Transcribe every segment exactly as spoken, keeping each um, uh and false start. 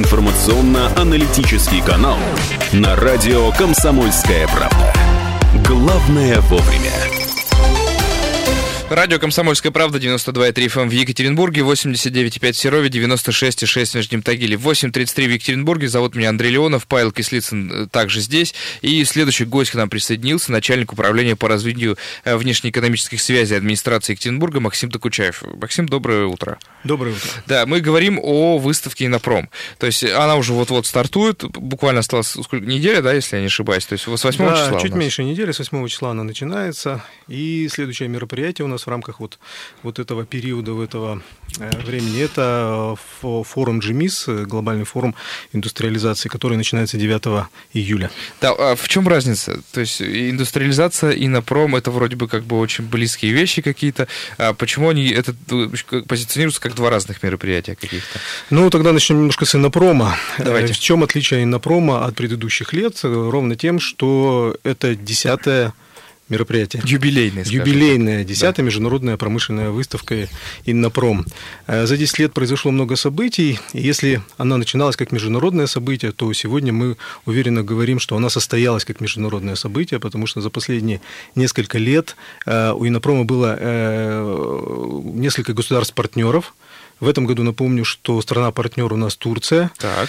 информационно-аналитический канал на радио «Комсомольская правда». Главное вовремя. Радио «Комсомольская правда», девяносто два и три эф эм в Екатеринбурге, восемьдесят девять и пять в Серове, девяносто шесть и шесть в Нижнем Тагиле, восемь тридцать три в Екатеринбурге. Зовут меня Андрей Леонов, Павел Кислицын также здесь. И следующий гость к нам присоединился, начальник управления по развитию внешнеэкономических связей администрации Екатеринбурга Максим Докучаев. Максим, доброе утро. Доброе утро. Да, мы говорим о выставке «Иннопром». То есть она уже вот-вот стартует, буквально осталась сколько, неделя, да, если я не ошибаюсь? То есть с восьмого да, числа чуть меньше недели, с восьмого числа она начинается. И следующее мероприятие у нас в рамках вот, вот этого периода, в этого времени, это форум джи эм и эс, глобальный форум индустриализации, который начинается девятого июля. Да, а в чем разница? То есть индустриализация и Иннопром — это вроде бы как бы очень близкие вещи какие-то. А почему они это позиционируются как два разных мероприятия каких-то? Ну, тогда начнем немножко с Иннопрома. Давайте. В чем отличие Иннопрома от предыдущих лет? Ровно тем, что это десятое мероприятие. Юбилейное, скажем. Юбилейная, десятая да. международная промышленная выставка «Иннопром». За десять лет произошло много событий, и если она начиналась как международное событие, то сегодня мы уверенно говорим, что она состоялась как международное событие, потому что за последние несколько лет у «Иннопрома» было несколько государств-партнеров. В этом году напомню, что страна-партнер у нас Турция. Так.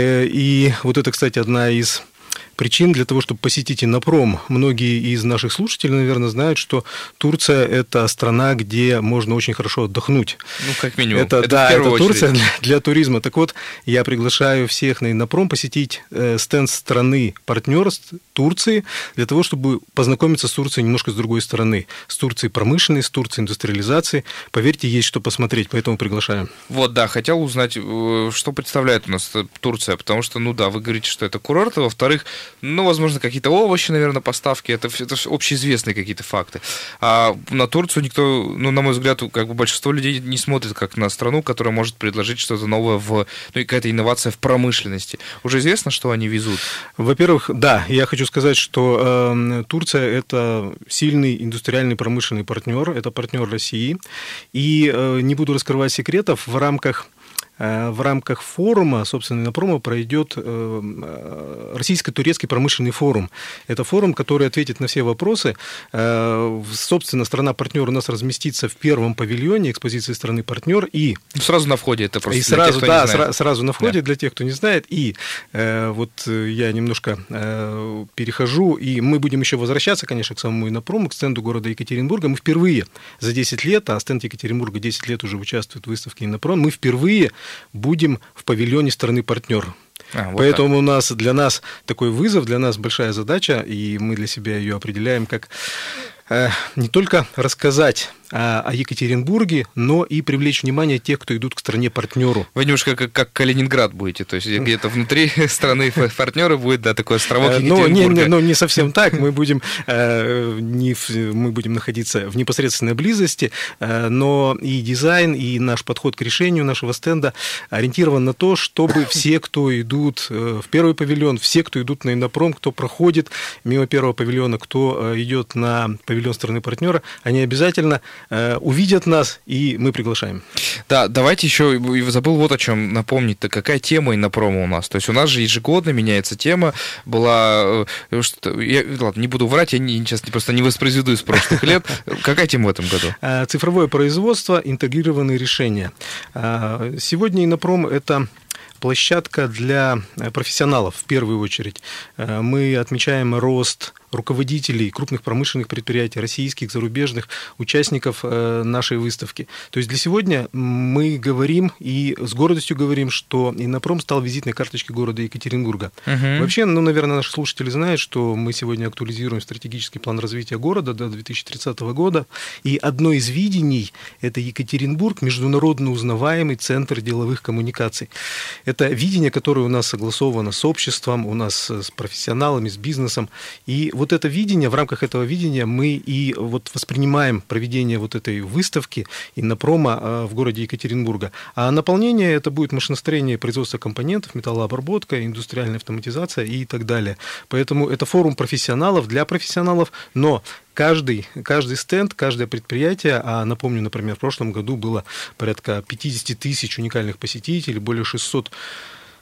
И вот это, кстати, одна из причин для того, чтобы посетить Иннопром. Многие из наших слушателей, наверное, знают, что Турция – это страна, где можно очень хорошо отдохнуть. Ну, как минимум. Это, это да, это очередь. Турция для, для туризма. Так вот, я приглашаю всех на Иннопром посетить э, стенд страны-партнера Турции, для того, чтобы познакомиться с Турцией немножко с другой стороны. С Турцией промышленной, с Турцией индустриализации. Поверьте, есть что посмотреть, поэтому приглашаем. Вот, да, хотел узнать, что представляет у нас Турция, потому что, ну да, вы говорите, что это курорт, а во-вторых, ну, возможно, какие-то овощи, наверное, поставки, это, это общеизвестные какие-то факты. А на Турцию никто, ну, на мой взгляд, как бы большинство людей не смотрит как на страну, которая может предложить что-то новое в, ну, и какая-то инновация в промышленности. Уже известно, что они везут? Во-первых, да, я хочу сказать, что э, Турция – это сильный индустриальный промышленный партнер, это партнер России, и э, не буду раскрывать секретов, в рамках В рамках форума, собственно, Иннопрома пройдет российско-турецкий промышленный форум. Это форум, который ответит на все вопросы. Собственно, страна-партнер у нас разместится в первом павильоне экспозиции страны-партнер. И сразу на входе это просто и для сразу, тех, кто да, не знает. Сра- сразу на входе, да. для тех, кто не знает. И вот я немножко перехожу, и мы будем еще возвращаться, конечно, к самому Иннопрому, к стенду города Екатеринбурга. Мы впервые за десять лет, а стенд Екатеринбурга десять лет уже участвует в выставке Иннопром, мы впервые будем в павильоне страны-партнер. А, вот Поэтому так. у нас, для нас такой вызов, для нас большая задача, и мы для себя ее определяем как э, не только рассказать о Екатеринбурге, но и привлечь внимание тех, кто идут к стране-партнеру. Вы немножко как, как Калининград будете, то есть где-то внутри страны партнера будет, да, такой островок Екатеринбурга. Но не, но не совсем так, мы будем, не в, мы будем находиться в непосредственной близости, но и дизайн, и наш подход к решению нашего стенда ориентирован на то, чтобы все, кто идут в первый павильон, все, кто идут на Иннопром, кто проходит мимо первого павильона, кто идет на павильон страны-партнера, они обязательно увидят нас, и мы приглашаем. Да, давайте еще, забыл вот о чем напомнить-то, какая тема Иннопрома у нас. То есть у нас же ежегодно меняется тема, была, что, я, ладно, не буду врать, я не, сейчас просто не воспроизведу из прошлых лет. Какая тема в этом году? Цифровое производство, интегрированные решения. Сегодня Иннопром – это площадка для профессионалов, в первую очередь. Мы отмечаем рост руководителей крупных промышленных предприятий, российских, зарубежных, участников нашей выставки. То есть для сегодня мы говорим и с гордостью говорим, что Иннопром стал визитной карточкой города Екатеринбурга. Uh-huh. Вообще, ну, наверное, наши слушатели знают, что мы сегодня актуализируем стратегический план развития города до две тысячи тридцатого года, и одно из видений – это Екатеринбург, международно узнаваемый центр деловых коммуникаций. Это видение, которое у нас согласовано с обществом, у нас с профессионалами, с бизнесом, и вот это видение, в рамках этого видения мы и вот воспринимаем проведение вот этой выставки Иннопрома в городе Екатеринбурга. А наполнение это будет машиностроение, производство компонентов, металлообработка, индустриальная автоматизация и так далее. Поэтому это форум профессионалов для профессионалов, но Каждый, каждый стенд, каждое предприятие, а напомню, например, в прошлом году было порядка пятьдесят тысяч уникальных посетителей, более шестьсот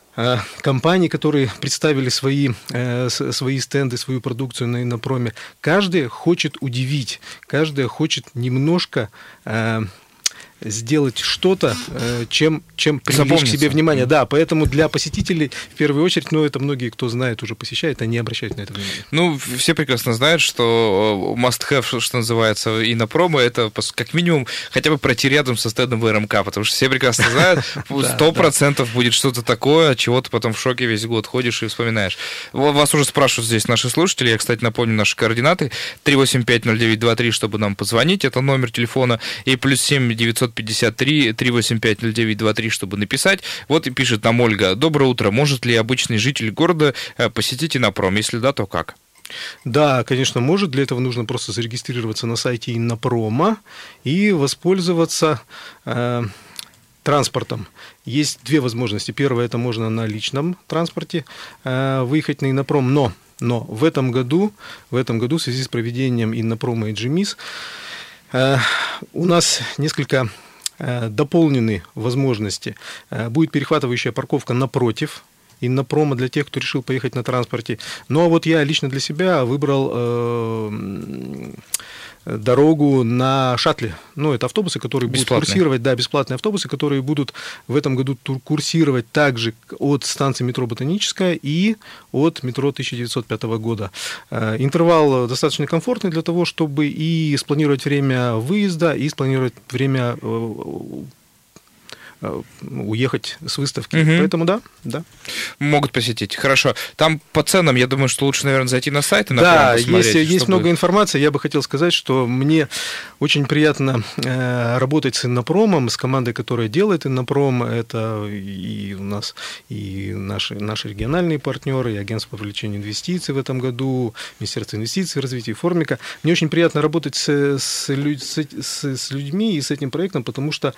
компаний, которые представили свои, свои стенды, свою продукцию на Иннопроме. Каждый хочет удивить, каждый хочет немножко сделать что-то, чем, чем привлечь к себе внимание. Да, поэтому для посетителей, в первую очередь, ну, это многие, кто знает, уже посещает, они обращают на это внимание. Ну, все прекрасно знают, что must-have, что называется, Иннопрома, это как минимум хотя бы пройти рядом со стендом вэ эр эм ка, потому что все прекрасно знают, сто процентов будет что-то такое, от чего ты потом в шоке весь год ходишь и вспоминаешь. Вас уже спрашивают здесь наши слушатели, я, кстати, напомню наши координаты, три восемь пять ноль девять два три, чтобы нам позвонить, это номер телефона, и плюс семь девятьсот пятьдесят три три восемь пять ноль девять два три, чтобы написать. Вот и пишет нам Ольга: доброе утро, может ли обычный житель города посетить Иннопром? Если да, то как? Да, конечно, может. Для этого нужно просто зарегистрироваться на сайте Иннопрома и воспользоваться э, транспортом. Есть две возможности. Первая — это можно на личном транспорте э, выехать на Иннопром, но, но в этом году, в этом году в связи с проведением Иннопрома и Джимис э, у нас несколько дополнены возможности. Будет перехватывающая парковка напротив Иннопрома для тех, кто решил поехать на транспорте. Ну, а вот я лично для себя выбрал э, дорогу на шаттле. Ну, это автобусы, которые будут курсировать, да, бесплатные автобусы, которые будут в этом году курсировать также от станции метро Ботаническая и от метро тысяча девятьсот пятого года. Интервал достаточно комфортный для того, чтобы и спланировать время выезда, и спланировать время уехать с выставки. Угу. Поэтому да, да. Могут посетить. Хорошо. Там по ценам, я думаю, что лучше, наверное, зайти на сайт и на Да, есть, есть много информации. Я бы хотел сказать, что мне очень приятно э, работать с Иннопромом, с командой, которая делает Иннопром. Это и у нас и наши, наши региональные партнеры, и Агентство по привлечению инвестиций в этом году, Министерство инвестиций, развития и Формика. Мне очень приятно работать с, с, с, с людьми и с этим проектом, потому что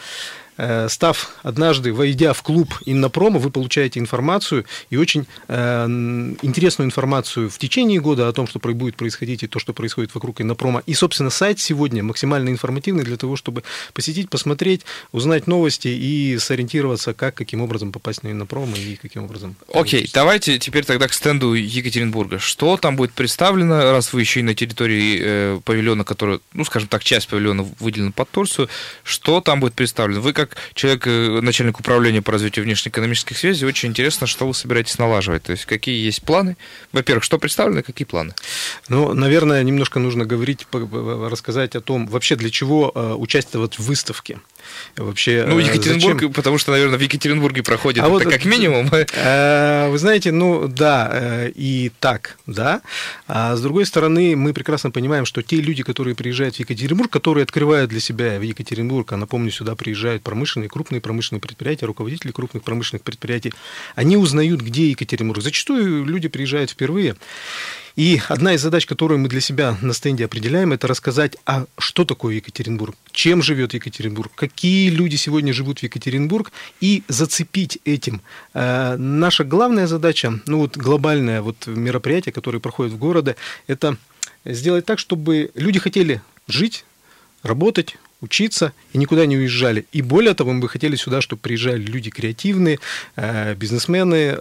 став однажды, войдя в клуб Иннопрома, вы получаете информацию, и очень э, интересную информацию в течение года о том, что будет происходить, и то, что происходит вокруг Иннопрома. И, собственно, сайт сегодня максимально информативный для того, чтобы посетить, посмотреть, узнать новости и сориентироваться, как, каким образом попасть на Иннопром и каким образом... Окей, okay, давайте теперь тогда к стенду Екатеринбурга. Что там будет представлено, раз вы еще и на территории э, павильона, который, ну, скажем так, часть павильона выделена под Турцию, что там будет представлено? Вы как человек, начальник управления по развитию внешнеэкономических связей, очень интересно, что вы собираетесь налаживать. То есть, какие есть планы? Во-первых, что представлено, какие планы? Ну, наверное, немножко нужно говорить, рассказать о том, вообще для чего участвовать в выставке. Вообще, ну, Екатеринбург, зачем? Потому что, наверное, в Екатеринбурге проходит а это вот, как минимум. Вы знаете, ну да, и так, да. А с другой стороны, мы прекрасно понимаем, что те люди, которые приезжают в Екатеринбург, которые открывают для себя в Екатеринбург, а напомню, сюда приезжают промышленные, крупные промышленные предприятия, руководители крупных промышленных предприятий, они узнают, где Екатеринбург. Зачастую люди приезжают впервые. И одна из задач, которую мы для себя на стенде определяем, это рассказать, а что такое Екатеринбург, чем живет Екатеринбург, какие люди сегодня живут в Екатеринбург, и зацепить этим. Наша главная задача, ну вот глобальное вот мероприятие, которое проходит в городе, это сделать так, чтобы люди хотели жить, работать, учиться и никуда не уезжали. И более того, мы бы хотели сюда, чтобы приезжали люди креативные, бизнесмены,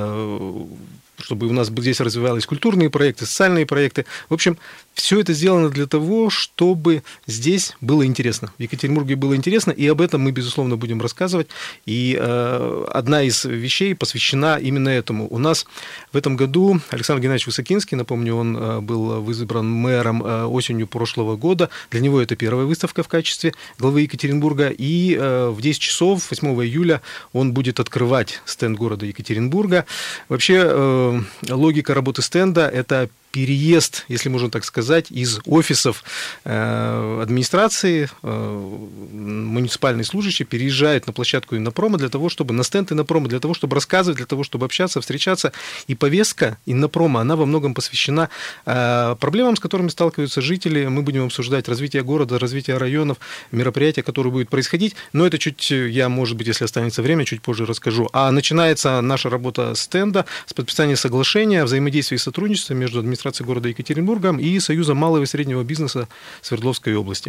чтобы у нас здесь развивались культурные проекты, социальные проекты. В общем, все это сделано для того, чтобы здесь было интересно. В Екатеринбурге было интересно, и об этом мы, безусловно, будем рассказывать. И э, одна из вещей посвящена именно этому. У нас в этом году Александр Геннадьевич Высокинский, напомню, он был избран мэром осенью прошлого года. Для него это первая выставка в качестве главы Екатеринбурга. И э, в десять часов восьмого июля он будет открывать стенд города Екатеринбурга. Вообще, э, логика работы стенда – это переезд, если можно так сказать, из офисов э, администрации, э, муниципальные служащие переезжают на площадку Иннопрома для того, чтобы на стенд Иннопрома, для того, чтобы рассказывать, для того, чтобы общаться, встречаться. И повестка Иннопрома, она во многом посвящена э, проблемам, с которыми сталкиваются жители. Мы будем обсуждать развитие города, развитие районов, мероприятия, которые будут происходить. Но это чуть, я, может быть, если останется время, чуть позже расскажу. А начинается наша работа стенда с подписания соглашения о взаимодействии и сотрудничестве между администрацией администрации города Екатеринбурга и Союзом малого и среднего бизнеса Свердловской области.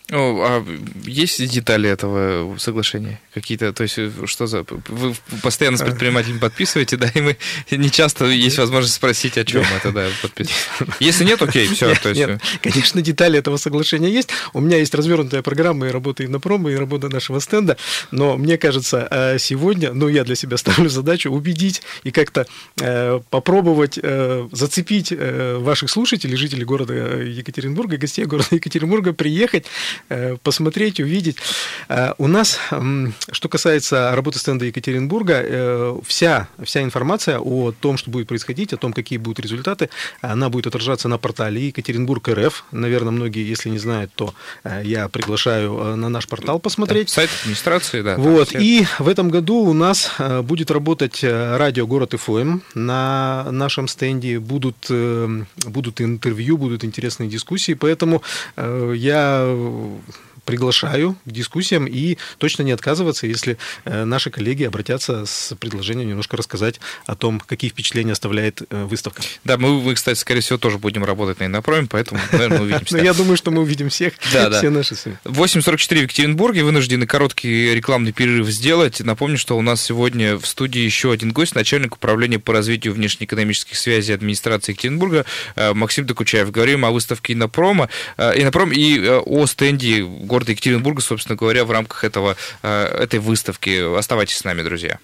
Ну, а есть детали этого соглашения? Какие-то, то есть, что за... Вы постоянно с предпринимателями подписываете, да, и мы не часто есть возможность спросить, о чем это, да, подписывать. Если нет, окей, все. Нет, то есть... нет, конечно, детали этого соглашения есть. У меня есть развернутая программа и работа Иннопрома, и работа нашего стенда, но мне кажется, сегодня, ну, я для себя ставлю задачу убедить и как-то попробовать зацепить ваших слушателей, жителей города Екатеринбурга, гостей города Екатеринбурга, приехать, посмотреть, увидеть. У нас, что касается работы стенда Екатеринбурга, вся, вся информация о том, что будет происходить, о том, какие будут результаты, она будет отражаться на портале Екатеринбург точка эр эф. Наверное, многие, если не знают, то я приглашаю на наш портал посмотреть. Сайт администрации, да. Вот. И в этом году у нас будет работать радио «Город эф эм» на нашем стенде. Будут, будут интервью, будут интересные дискуссии, поэтому я приглашаю к дискуссиям и точно не отказываться, если наши коллеги обратятся с предложением немножко рассказать о том, какие впечатления оставляет выставка. Да, мы, мы, кстати, скорее всего, тоже будем работать на Иннопроме, поэтому, наверное, мы увидимся. Я думаю, что мы увидим всех, все наши СМИ. восемь сорок четыре в Екатеринбурге, вынуждены короткий рекламный перерыв сделать. Напомню, что у нас сегодня в студии еще один гость, начальник управления по развитию внешнеэкономических связей администрации Екатеринбурга Максим Докучаев. Говорим о выставке Иннопрома, Иннопром и о стенде города Екатеринбурга, собственно говоря, в рамках этого, этой выставки. Оставайтесь с нами, друзья.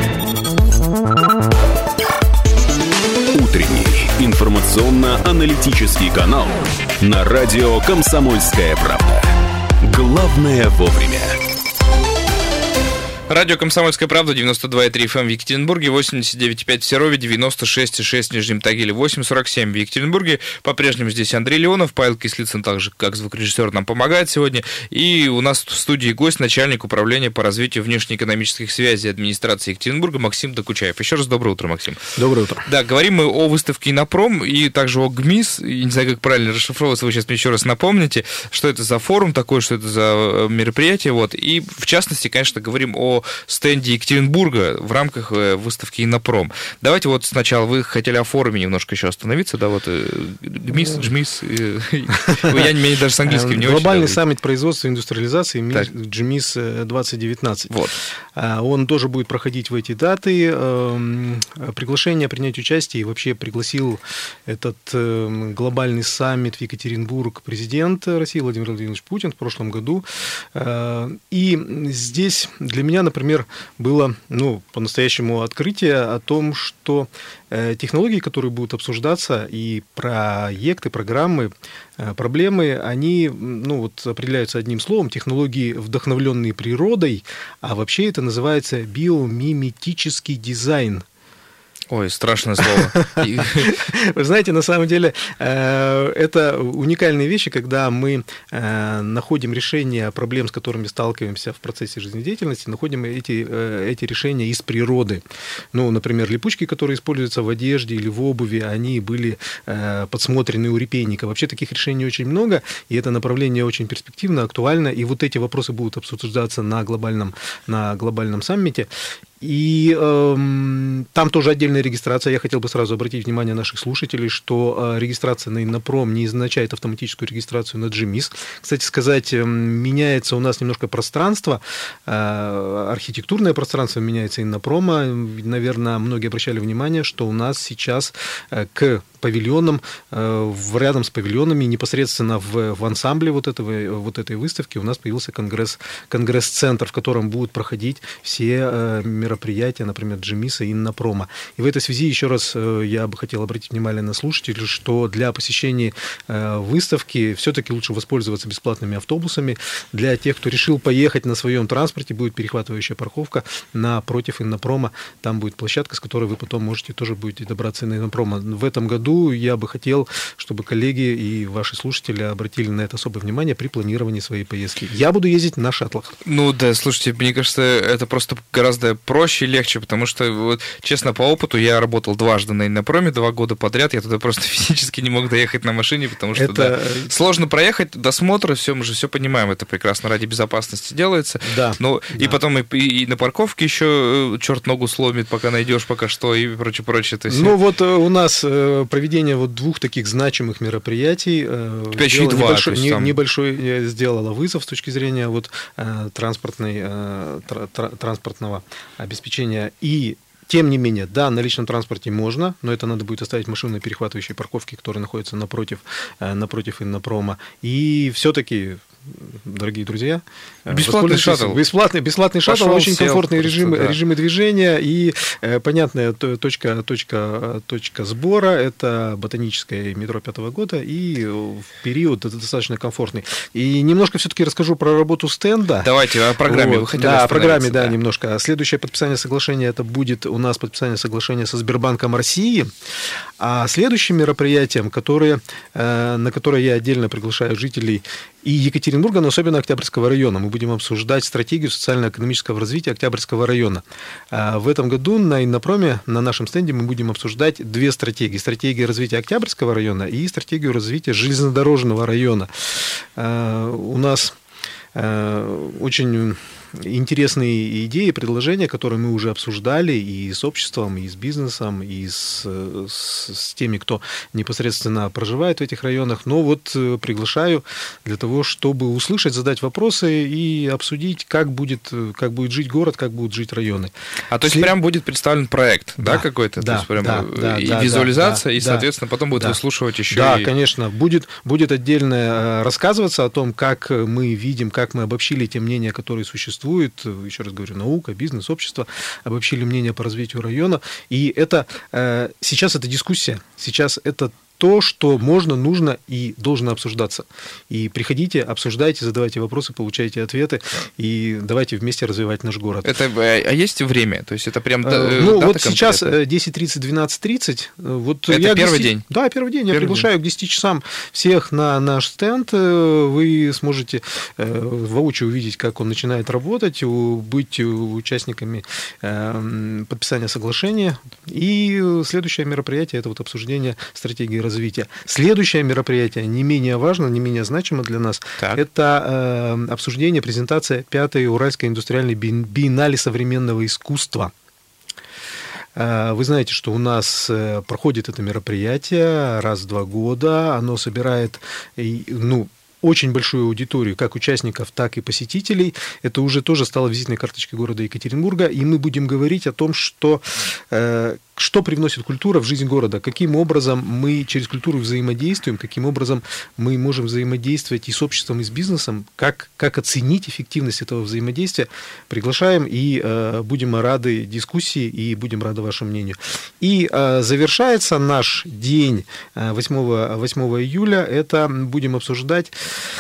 Утренний информационно-аналитический канал на радио «Комсомольская правда». Главное вовремя. Радио «Комсомольская правда», девяносто два и три эф эм в Екатеринбурге, восемьдесят девять и пять в Серове, девяносто шесть и шесть в Нижнем Тагиле, восемь сорок семь в Екатеринбурге. По-прежнему здесь Андрей Леонов, Павел Кислицын, также как звукорежиссер, нам помогает сегодня. И у нас в студии гость, начальник управления по развитию внешнеэкономических связей администрации Екатеринбурга Максим Докучаев. Еще раз доброе утро, Максим. Доброе утро. Да, говорим мы о выставке Иннопром и также о ГМИС. Я не знаю, как правильно расшифровываться, вы сейчас мне еще раз напомните, что это за форум такой, что это за мероприятие. Вот. И в частности, конечно, говорим о стенде Екатеринбурга в рамках выставки Иннопром. Давайте вот сначала, вы хотели о форуме немножко еще остановиться, да, вот ГМИС, ДЖМИС, я не даже с английским не очень. Глобальный саммит производства и индустриализации ДЖМИС двадцать девятнадцать. Вот. Он тоже будет проходить в эти даты. Приглашение принять участие и вообще пригласил этот глобальный саммит в Екатеринбург президент России Владимир Владимирович Путин в прошлом году. И здесь для меня, например, было, ну, по-настоящему открытие о том, что технологии, которые будут обсуждаться, и проекты, программы, проблемы, они, ну, вот, определяются одним словом, технологии, вдохновленные природой, а вообще это называется биомиметический дизайн. Ой, страшное слово. Вы знаете, на самом деле, это уникальные вещи, когда мы находим решения проблем, с которыми сталкиваемся в процессе жизнедеятельности, находим эти, эти решения из природы. Ну, например, липучки, которые используются в одежде или в обуви, они были подсмотрены у репейника. Вообще таких решений очень много, и это направление очень перспективно, актуально, и вот эти вопросы будут обсуждаться на глобальном, на глобальном саммите. И э, там тоже отдельная регистрация. Я хотел бы сразу обратить внимание наших слушателей, что э, регистрация на Иннопром не означает автоматическую регистрацию на ДЖМИС. Кстати сказать, э, меняется у нас немножко пространство, э, архитектурное пространство меняется Иннопрома. Наверное, многие обращали внимание, что у нас сейчас э, к павильонам, э, рядом с павильонами, непосредственно в, в ансамбле вот, этого, вот этой выставки у нас появился конгресс, конгресс-центр, в котором будут проходить все э, мероприятия, например, ДЖМИСа и Иннопрома. И в этой связи еще раз я бы хотел обратить внимание на слушателей, что для посещения выставки все-таки лучше воспользоваться бесплатными автобусами. Для тех, кто решил поехать на своем транспорте, будет перехватывающая парковка напротив Иннопрома. Там будет площадка, с которой вы потом можете тоже будете добраться на Иннопрома. В этом году я бы хотел, чтобы коллеги и ваши слушатели обратили на это особое внимание при планировании своей поездки. Я буду ездить на шаттлах. Ну да, слушайте, мне кажется, это просто гораздо проще и легче, потому что, вот, честно, по опыту, я работал дважды на Иннопроме, два года подряд, я туда просто физически не мог доехать на машине, потому что, это... да, сложно проехать, досмотры, все, мы же все понимаем, это прекрасно, ради безопасности делается, да, но да. И потом и, и на парковке еще черт ногу сломит, пока найдешь, пока что, и прочее, прочее. То есть... Ну вот у нас проведение вот двух таких значимых мероприятий Опять еще и два, небольшой, не, там... небольшой сделала вызов с точки зрения вот, транспортной, транспортного обеспечения. И тем не менее, да, на личном транспорте можно, но это надо будет оставить машину на перехватывающей парковке, которая находится напротив, напротив Иннопрома. И все-таки, дорогие друзья, бесплатный шаттл. Бесплатный, бесплатный шаттл, Пошел, очень сел, комфортные режимы, да. режимы движения и э, понятная точка, точка, точка сбора. Это ботаническое метро пятого года, и в период это достаточно комфортный. И немножко все-таки расскажу про работу стенда. Давайте о программе. Вот. Вы хотели да, о программе, да, да, немножко. Следующее подписание соглашения, это будет у нас подписание соглашения со Сбербанком России. А следующим мероприятием, которые, э, на которое я отдельно приглашаю жителей и Екатеринбурга, но особенно Октябрьского района. Мы будем обсуждать стратегию социально-экономического развития Октябрьского района. В этом году на Иннопроме, на нашем стенде, мы будем обсуждать две стратегии. Стратегию развития Октябрьского района и стратегию развития железнодорожного района. У нас очень интересные идеи, предложения, которые мы уже обсуждали и с обществом, и с бизнесом, и с, с, с теми, кто непосредственно проживает в этих районах. Но вот приглашаю для того, чтобы услышать, задать вопросы и обсудить, как будет, как будет жить город, как будут жить районы. А то есть След... прям будет представлен проект, да, да какой-то? Да, то есть прям да, да, и да, визуализация, да, и, да, соответственно, потом будет да. выслушивать еще Да, и... конечно. Будет, будет отдельно рассказываться о том, как мы видим, как мы обобщили те мнения, которые существуют. Еще раз говорю, наука, бизнес, общество обобщили мнение по развитию района. И это э, сейчас это дискуссия, сейчас это то, что можно, нужно и должно обсуждаться. И приходите, обсуждайте, задавайте вопросы, получайте ответы, и давайте вместе развивать наш город. Это, а есть время? То есть это прям э, Ну, вот сейчас десять тридцать, двенадцать тридцать. Вот это я первый десять... день? Да, первый день. Первый я приглашаю день. к десяти часам всех на наш стенд. Вы сможете воочию увидеть, как он начинает работать, быть участниками подписания соглашения. И следующее мероприятие – это вот обсуждение стратегии развития. Следующее мероприятие, не менее важно, не менее значимо для нас, так. это э, обсуждение, презентация пятой Уральской индустриальной биеннале современного искусства. Э, вы знаете, что у нас проходит это мероприятие раз в два года, оно собирает, ну, очень большую аудиторию, как участников, так и посетителей. Это уже тоже стало визитной карточкой города Екатеринбурга, и мы будем говорить о том, что, э, что привносит культура в жизнь города, каким образом мы через культуру взаимодействуем, каким образом мы можем взаимодействовать и с обществом, и с бизнесом, как, как оценить эффективность этого взаимодействия. Приглашаем и э, будем рады дискуссии, и будем рады вашему мнению. И э, завершается наш день восьмого июля, это будем обсуждать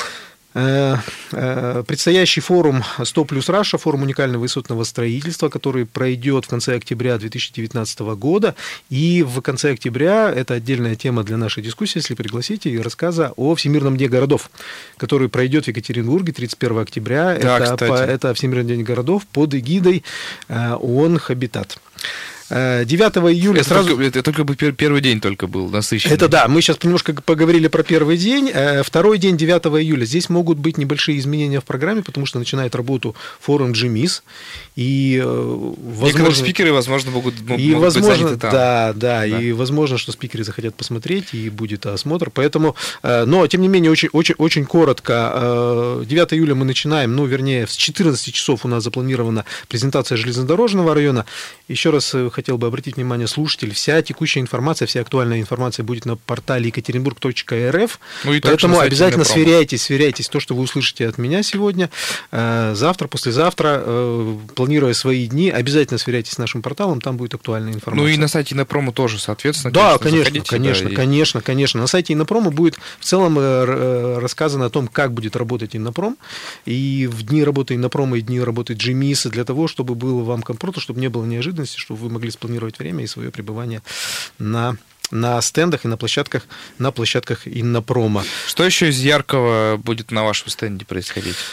предстоящий форум сто плюс Раша, форум уникального высотного строительства, который пройдет в конце октября две тысячи девятнадцатого года. И в конце октября, это отдельная тема для нашей дискуссии, если пригласите, и рассказа о Всемирном дне городов, который пройдет в Екатеринбурге тридцать первого октября. Да, это, по, это Всемирный день городов под эгидой ООН «Хабитат». девятого июля... Это, сразу... только, это только бы первый день только был насыщенный. Это да, мы сейчас немножко поговорили про первый день. Второй день, девятого июля. Здесь могут быть небольшие изменения в программе, потому что начинает работу форум Джимис. И, возможно... Некоторые спикеры, возможно, могут, и, могут возможно, быть заняты там. Да, да, да, и возможно, что спикеры захотят посмотреть, и будет осмотр. Поэтому, но, тем не менее, очень, очень, очень коротко. девятого июля мы начинаем, ну, вернее, с четырнадцати часов у нас запланирована презентация железнодорожного района. Еще раз хотел бы обратить внимание слушателей, вся текущая информация, вся актуальная информация будет на портале екатеринбург точка эр эф, ну поэтому обязательно сверяйтесь, сверяйтесь то, что вы услышите от меня сегодня, завтра, послезавтра, планируя свои дни, обязательно сверяйтесь с нашим порталом, там будет актуальная информация. Ну и на сайте Иннопрома тоже, соответственно. Да, конечно, конечно, конечно, да, конечно, и... конечно. На сайте Иннопрома будет в целом рассказано о том, как будет работать Иннопром, и в дни работы Иннопрома и дни работы Джимиса, для того, чтобы было вам комфортно, чтобы не было неожиданности, чтобы вы могли спланировать время и свое пребывание на, на стендах и на площадках, на площадках Иннопрома. Что еще из яркого будет на вашем стенде происходить?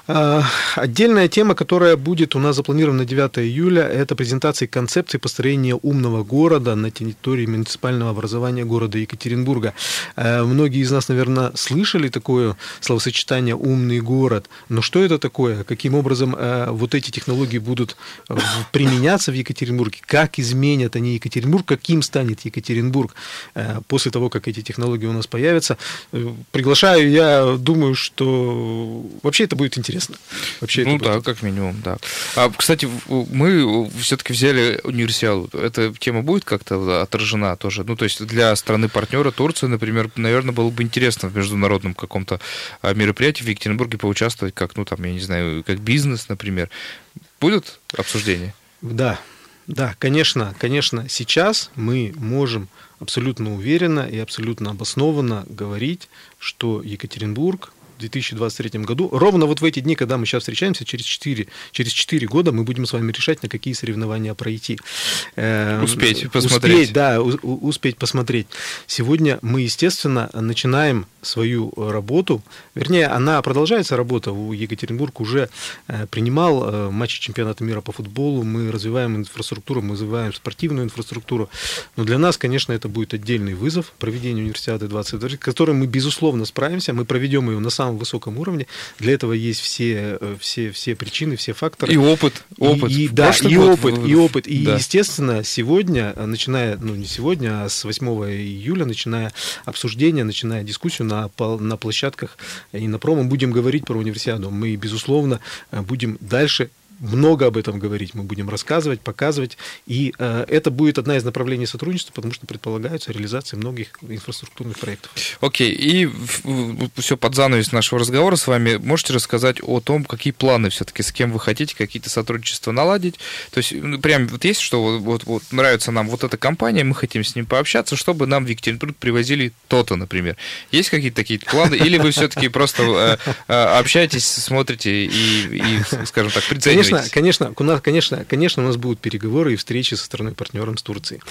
Отдельная тема, которая будет у нас запланирована на девятое июля, это презентация концепции построения умного города на территории муниципального образования города Екатеринбурга. Многие из нас, наверное, слышали такое словосочетание «умный город». Но что это такое? Каким образом вот эти технологии будут применяться в Екатеринбурге? Как изменят они Екатеринбург? Каким станет Екатеринбург после того, как эти технологии у нас появятся? Приглашаю, я думаю, что вообще это будет интересно. Вообще ну это да, будет... как минимум, да. А, кстати, мы все-таки взяли универсиаду. Эта тема будет как-то отражена тоже? Ну, то есть для страны-партнера Турции, например, наверное, было бы интересно в международном каком-то мероприятии в Екатеринбурге поучаствовать, как, ну, там, я не знаю, как бизнес, например. Будут обсуждения? Да, да, конечно, конечно, сейчас мы можем абсолютно уверенно и абсолютно обоснованно говорить, что Екатеринбург в две тысячи двадцать третьем году, ровно вот в эти дни, когда мы сейчас встречаемся, через четыре, через четыре года мы будем с вами решать, на какие соревнования пройти. Успеть посмотреть. Успеть, да, успеть посмотреть. Сегодня мы, естественно, начинаем свою работу, вернее, она продолжается, работа. У Екатеринбург уже принимал матчи чемпионата мира по футболу, мы развиваем инфраструктуру, мы развиваем спортивную инфраструктуру, но для нас, конечно, это будет отдельный вызов проведения универсиады двадцать двадцать, с которым мы, безусловно, справимся, мы проведем ее на самом высоком уровне, для этого есть все, все, все причины, все факторы. И опыт, опыт. И, и, да, и год, опыт, и опыт, и, да. естественно, сегодня, начиная, ну, не сегодня, а с восьмого июля, начиная обсуждение, начиная дискуссию на, на площадках и на промо, будем говорить про универсиаду. Мы, безусловно, будем дальше много об этом говорить, мы будем рассказывать, показывать, и э, это будет одна из направлений сотрудничества, потому что предполагается реализация многих инфраструктурных проектов. Окей, и все под занавес нашего разговора с вами. Можете рассказать о том, какие планы все-таки, с кем вы хотите какие-то сотрудничества наладить? То есть, прям вот есть, что вот, вот, вот нравится нам вот эта компания, мы хотим с ним пообщаться, чтобы нам в Екатеринбург привозили то-то, например. Есть какие-то такие планы? Или вы все-таки просто общаетесь, смотрите и, скажем так, прицениваете? Конечно, конечно, у нас, конечно, конечно, у нас будут переговоры и встречи со страной-партнером с Турцией.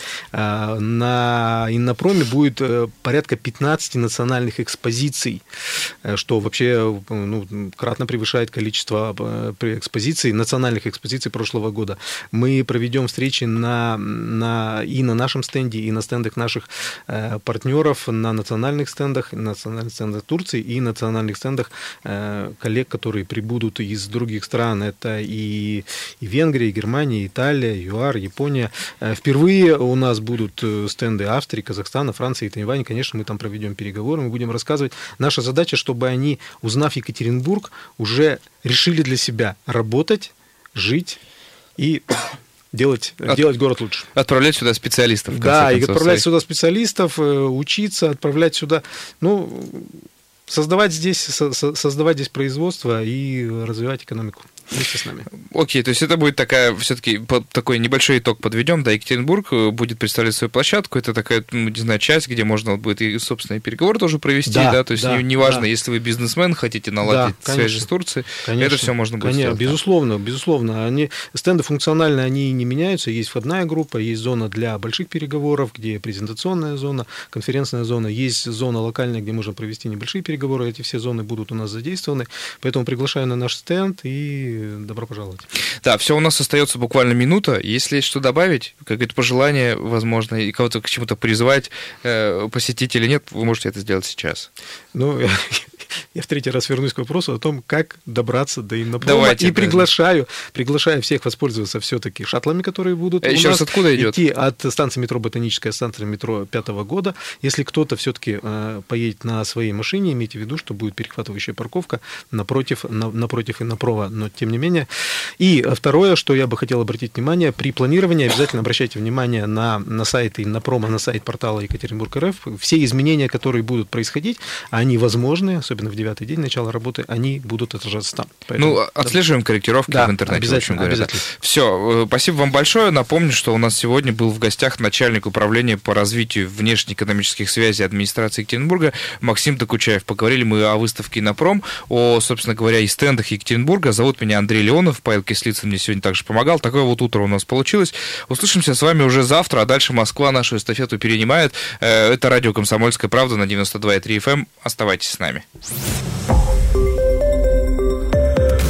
На Иннопроме будет порядка пятнадцати национальных экспозиций, что вообще, ну, кратно превышает количество экспозиций, национальных экспозиций прошлого года. Мы проведем встречи на, на, и на нашем стенде, и на стендах наших партнеров, на национальных стендах, на национальных стендах Турции и национальных стендах коллег, которые прибудут из других стран. Это и И, и Венгрия, и Германия, и Италия, ЮАР, Япония. Впервые у нас будут стенды Австрии, Казахстана, Франции и Тайваня. Конечно, мы там проведем переговоры, мы будем рассказывать. Наша задача, чтобы они, узнав Екатеринбург, уже решили для себя работать, жить и делать, От, делать город лучше. Отправлять сюда специалистов. В да, конце и отправлять своих. сюда специалистов, учиться, отправлять сюда... Ну, создавать здесь, создавать здесь производство и развивать экономику вместе с нами. Окей, то есть это будет такая, все-таки такой небольшой итог подведем, да, Екатеринбург будет представлять свою площадку, это такая, ну, не знаю, часть, где можно будет и собственные переговоры тоже провести, да, да то есть да, неважно, не да. если вы бизнесмен, хотите наладить да, связи с Турцией, конечно, это все можно будет конечно, сделать. Безусловно, безусловно, они, стенды функциональные, они не меняются, есть входная группа, есть зона для больших переговоров, где презентационная зона, конференцная зона, есть зона локальная, где можно провести небольшие переговоры, эти все зоны будут у нас задействованы, поэтому приглашаю на наш стенд и добро пожаловать. Да, все, у нас остается буквально минута. Если есть что добавить, какое-то пожелание, возможно, и кого-то к чему-то призвать, э, посетить или нет, вы можете это сделать сейчас. Ну, я в третий раз вернусь к вопросу о том, как добраться до Иннопрома. И приглашаю, приглашаю всех воспользоваться все-таки шаттлами, которые будут а у еще нас. Раз откуда идет? Идти от станции метро Ботаническая, станция метро пятого года. Если кто-то все-таки э, поедет на своей машине, имейте в виду, что будет перехватывающая парковка напротив, на, напротив Иннопрома, но тем не менее. И второе, что я бы хотел обратить внимание, при планировании обязательно обращайте внимание на, на сайт Иннопрома, на сайт портала Екатеринбург точка эр эф. Все изменения, которые будут происходить, они возможны, особенно в девятый день начала работы, они будут отражаться там. Поэтому, ну, отслеживаем корректировки да, в интернете. Обязательно, обязательно. Все, спасибо вам большое. Напомню, что у нас сегодня был в гостях начальник управления по развитию внешнеэкономических связей администрации Екатеринбурга Максим Докучаев. Поговорили мы о выставке Иннопром, о, собственно говоря, и стендах Екатеринбурга. Зовут меня Андрей Леонов, Павел Кислицын мне сегодня также помогал. Такое вот утро у нас получилось. Услышимся с вами уже завтра, а дальше Москва нашу эстафету перенимает. Это радио «Комсомольская правда» на девяносто два и три эф эм. Оставайтесь с нами.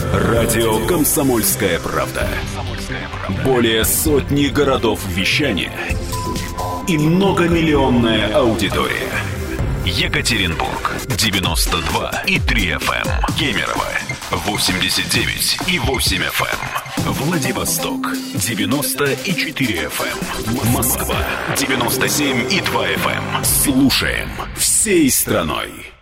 Радио «Комсомольская правда». Более сотни городов вещания и многомиллионная аудитория. Екатеринбург девяносто два и три эф эм, Кемерово восемьдесят девять и восемь эф эм, Владивосток девяносто и четыре эф эм, Москва девяносто семь и два эф эм. Слушаем всей страной.